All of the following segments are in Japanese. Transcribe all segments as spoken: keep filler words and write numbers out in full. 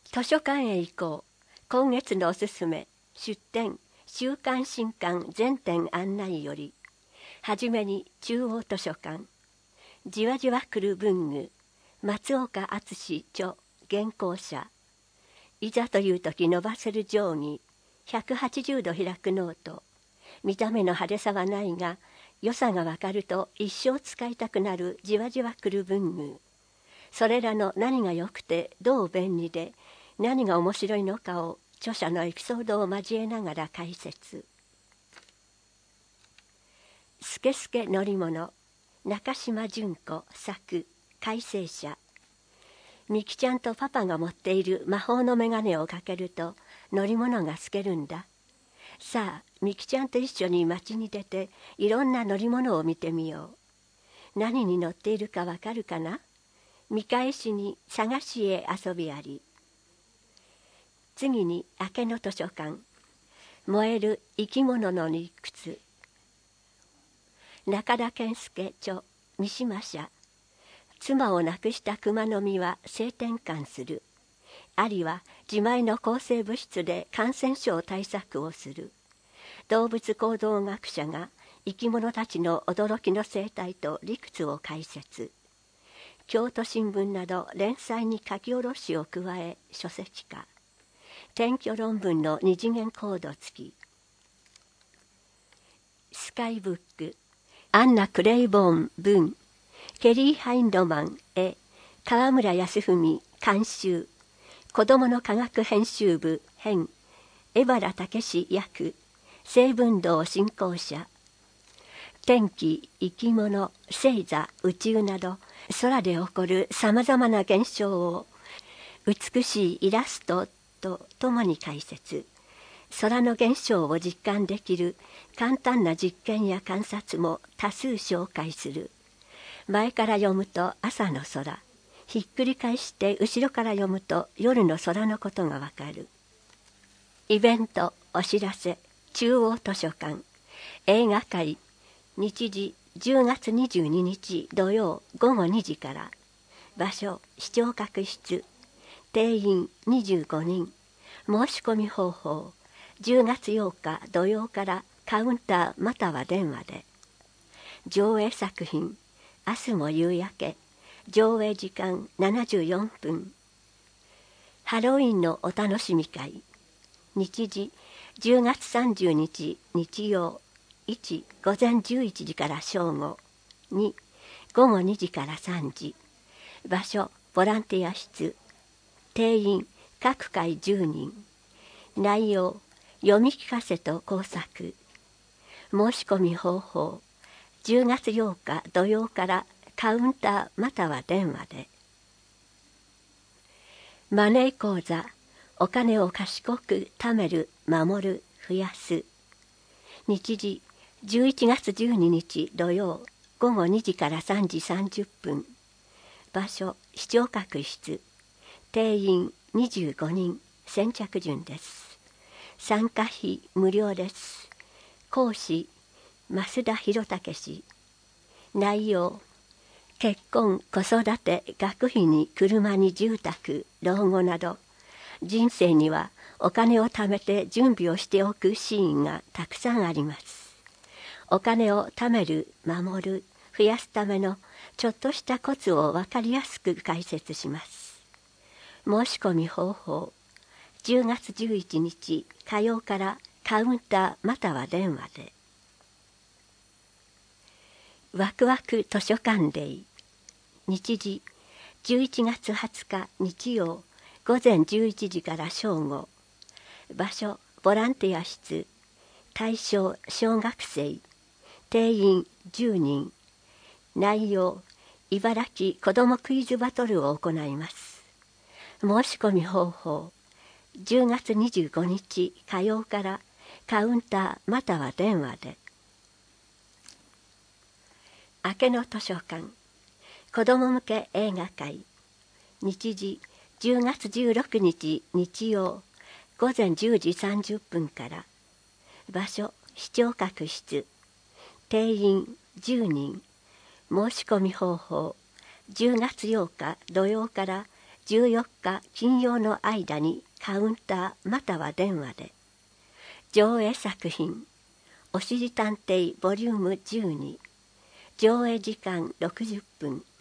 図書館へ行こう。今月のおすすめ。出展週刊新刊全展案内より。はじめに中央図書館。じわじわ来る文具。松岡敦著原稿者。いざという時伸ばせる定規。ひゃくはちじゅうど開くノート。見た目の派手さはないが、良さがわかると一生使いたくなるじわじわ来る文具。それらの何が良くてどう便利で何が面白いのかを著者のエピソードを交えながら解説。すけすけ乗り物。中島純子作改正者。みきちゃんとパパが持っている魔法の眼鏡をかけると乗り物が透けるんだ。さあみきちゃんと一緒に街に出ていろんな乗り物を見てみよう。何に乗っているかわかるかな。見返しに探しへ遊びあり。次に明けの図書館。燃える生き物の理屈。中田健介著三島社。妻を亡くした熊の実は性転換する。アリは自前の抗生物質で感染症対策をする。動物行動学者が生き物たちの驚きの生態と理屈を解説。京都新聞など連載に書き下ろしを加え書籍化。転居論文の二次元コード付き。スカイブック。アンナ・クレイボーン文。ケリー・ハインドマン絵。川村康文監修。子どもの科学編集部編。江原武史役。成文堂振興者。天気、生き物、星座、宇宙など空で起こるさまざまな現象を美しいイラストとともに解説。空の現象を実感できる簡単な実験や観察も多数紹介する。前から読むと朝の空、ひっくり返して後ろから読むと夜の空のことがわかる。イベントお知らせ。中央図書館映画会。日時じゅうがつにじゅうににち土曜ごごにじから。場所視聴覚室。定員にじゅうごにん。申し込み方法じゅうがつようか土曜からカウンターまたは電話で。上映作品明日も夕焼け。上映時間ななじゅうよんぷん。ハロウィンのお楽しみ会。日時じゅうがつさんじゅうにち日曜。いち午前じゅういちじから正午。に午後にじからさんじ。場所ボランティア室。定員各回じゅうにん。内容読み聞かせと工作。申し込み方法じゅうがつようか土曜からカウンターまたは電話で。マネー講座。お金を賢く貯める守る増やす。日時じゅういちがつじゅうににち土曜ごごにじからさんじさんじゅっぷん。場所視聴覚室。定員にじゅうごにん。先着順です。参加費無料です。講師増田博武氏。内容結婚子育て学費に車に住宅老後など人生にはお金を貯めて準備をしておくシーンがたくさんあります。お金を貯める守る増やすためのちょっとしたコツを分かりやすく解説します。申し込み方法じゅうがつじゅういちにち火曜からカウンターまたは電話で。ワクワク図書館デイ。日時じゅういちがつはつか日曜午前じゅういちじから正午。場所ボランティア室。対象小学生。定員じゅうにん。内容茨城子どもクイズバトルを行います。申し込み方法じゅうがつにじゅうごにち火曜からカウンターまたは電話で。明けの図書館子ども向け映画会。日時じゅうがつじゅうろくにち日曜午前じゅうじさんじゅっぷんから。場所視聴覚室。定員じゅうにん。申し込み方法じゅうがつようか土曜からじゅうよっか金曜の間にカウンターまたは電話で。上映作品おしりたんていボリュームじゅうに、上映時間ろくじゅっぷん。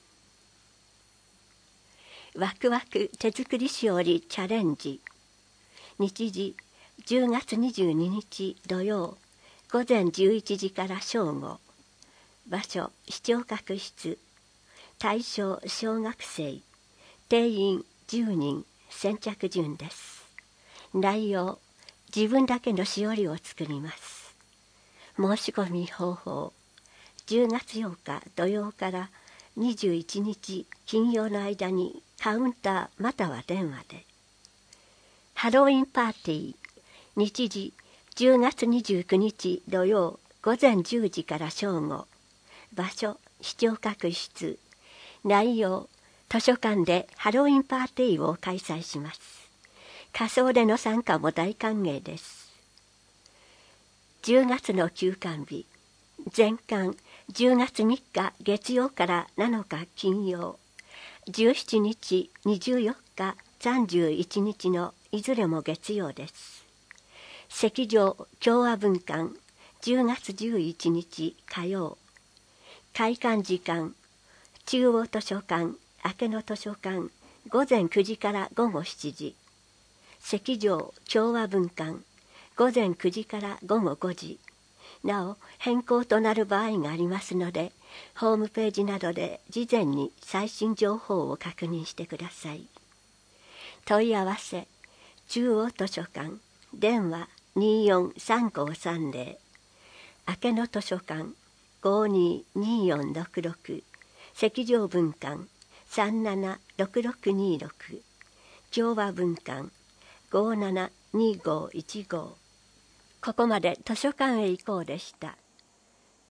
ワクワク手作りしおりチャレンジ。日時じゅうがつにじゅうににち土曜午前じゅういちじから正午。場所視聴覚室。対象小学生。定員じゅうにん。先着順です。内容自分だけのしおりを作ります。申し込み方法じゅうがつようか土曜からにじゅういちにち金曜の間にカウンターまたは電話で。ハロウィンパーティー日時じゅうがつにじゅうくにち土曜午前じゅうじから正午。場所視聴覚室。内容図書館でハロウィンパーティーを開催します。仮装での参加も大歓迎です。じゅうがつの休館日前巻じゅうがつみっか月曜からなのか金曜、じゅうしちにちにじゅうよっかさんじゅういちにちのいずれも月曜です。石上共和文館じゅうがつじゅういちにち火曜。開館時間中央図書館明けの図書館午前くじからごごしちじ。石上共和文館午前くじからごごごじ。なお変更となる場合がありますので、ホームページなどで事前に最新情報を確認してください。問い合わせ中央図書館電話にーよんさんごさんぜろ、明けの図書館ごーにーにーよんろくろく、石上文館さんななろくろくにーろく、共和文館ごーななにーごーいちご。ここまで図書館へ行こうでした。